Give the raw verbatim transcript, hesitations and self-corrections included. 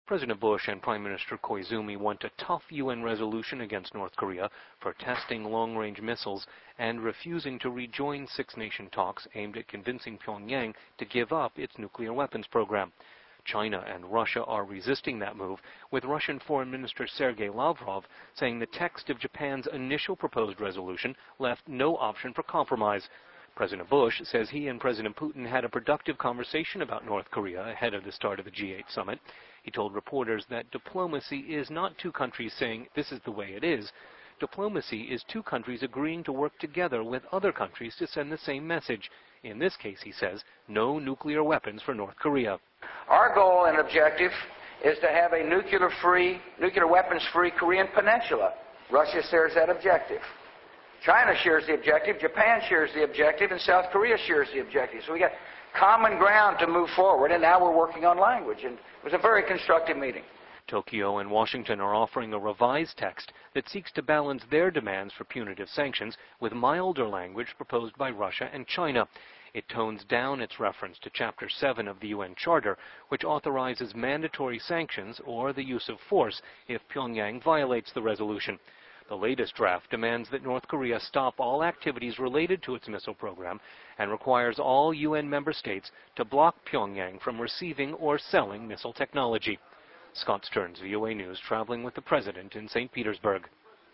President Bush and Prime Minister Koizumi want a tough U N resolution against North Korea for testing long-range missiles and refusing to rejoin six-nation talks aimed at convincing Pyongyang to give up its nuclear weapons program. China and Russia are resisting that move, with Russian Foreign Minister Sergei Lavrov saying the text of Japan's initial proposed resolution left no option for compromise. President Bush says he and President Putin had a productive conversation about North Korea ahead of the start of the G eight summit. He told reporters that diplomacy is not two countries saying this is the way it is. Diplomacy is two countries agreeing to work together with other countries to send the same message. In this case, he says, no nuclear weapons for North Korea. Our goal and objective is to have a nuclear-free, nuclear weapons-free Korean peninsula. Russia shares that objective. China shares the objective, Japan shares the objective, and South Korea shares the objective. So we got common ground to move forward, and now we're working on language. And it was a very constructive meeting. Tokyo and Washington are offering a revised text that seeks to balance their demands for punitive sanctions with milder language proposed by Russia and China. It tones down its reference to Chapter seven of the U N Charter, which authorizes mandatory sanctions or the use of force if Pyongyang violates the resolution. The latest draft demands that North Korea stop all activities related to its missile program and requires all U N member states to block Pyongyang from receiving or selling missile technology. Scott Stearns, V O A News, traveling with the President in Saint Petersburg.